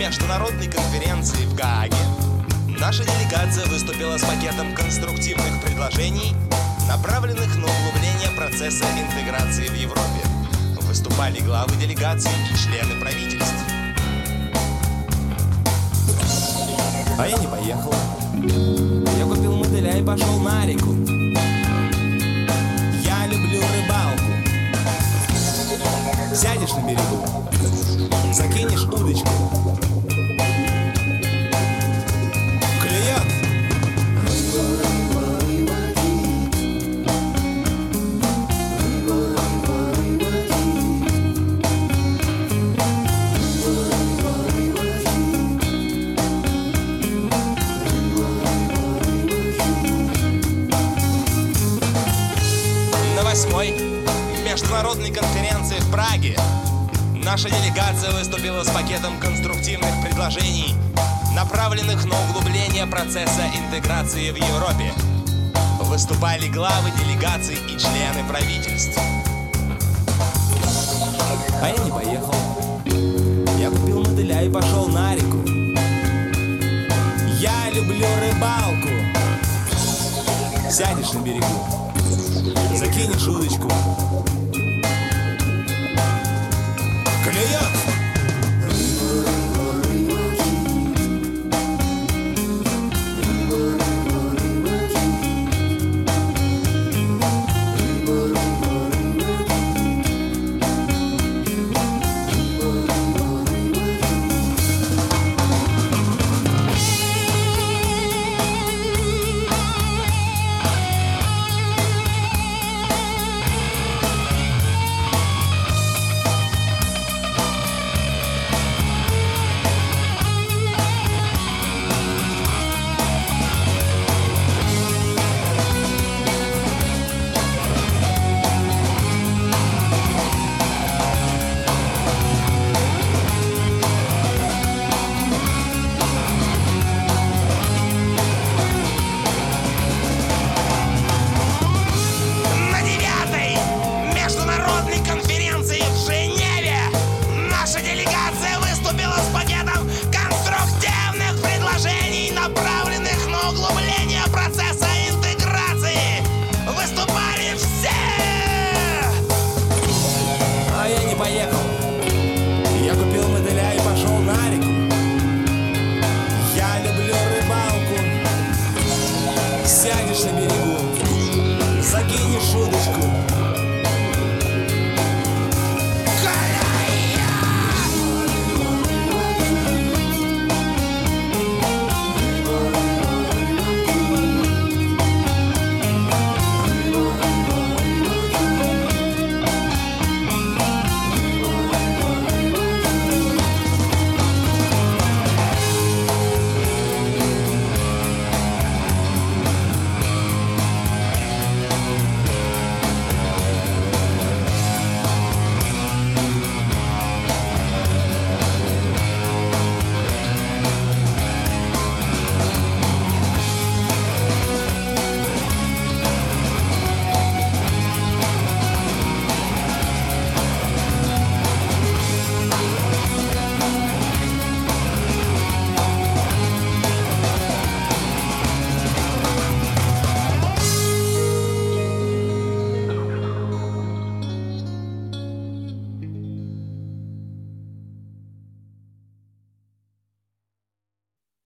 международной конференции в Гааге наша делегация выступила с пакетом конструктивных предложений, направленных на углубление процесса интеграции в Европе. Выступали главы делегаций и члены правительств. А я не поехал. Я купил мотыля и пошел на реку. Я люблю рыбалку. Сядешь на берегу, закинешь удочку. Клюет. На 8-й международной конференции в Праге наша делегация выступила с пакетом конструктивных предложений, направленных на углубление процесса интеграции в Европе. Выступали главы делегаций и члены правительств. А я не поехал. Я купил мотыля и пошел на реку. Я люблю рыбалку. Сядешь на берегу, закинешь удочку. Клюет.